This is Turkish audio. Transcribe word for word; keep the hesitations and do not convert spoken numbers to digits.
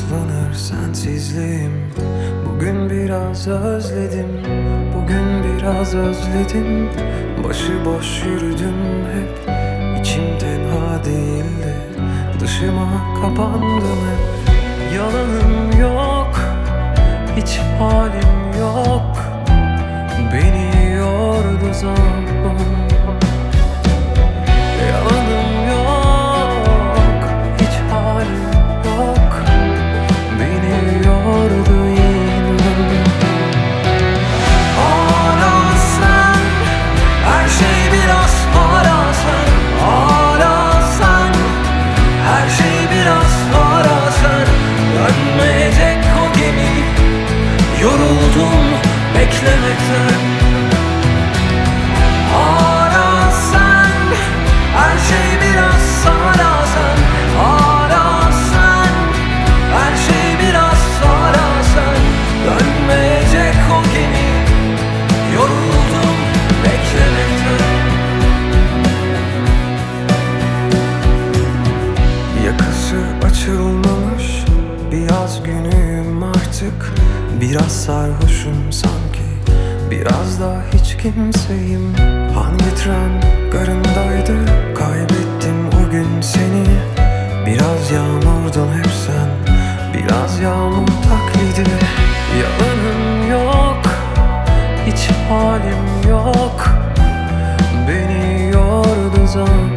katlanır sensizliğim. Bugün biraz özledim, bugün biraz özledim. Başıboş yürüdüm hep, içim tenha değildi. Dışıma kapandım hep. Yalanım yok, hiç halim yok. Beni yordu zaman. Yalanım yok, hiç halim yok. Beni yordu yine. Hala sen, her şey biraz hala sen. Hala sen, her şey biraz hala sen. Dönmeyecek o gemi, yoruldum beklemekten. Hala sen, her şey biraz hala sen. Hala sen, her şey biraz hala sen. Dönmeyecek o gemi, yoruldum beklemekten. Yakası açılmamış bir yaz günüyüm artık. Biraz sarhoşum sanki, biraz da hiç kimseyim. Hangi tren garındaydı, kaybettim o gün seni. Biraz yağmurdun hep sen, biraz yağmur taklidi. Yalanım yok, hiç halim yok. Beni yordu zaman.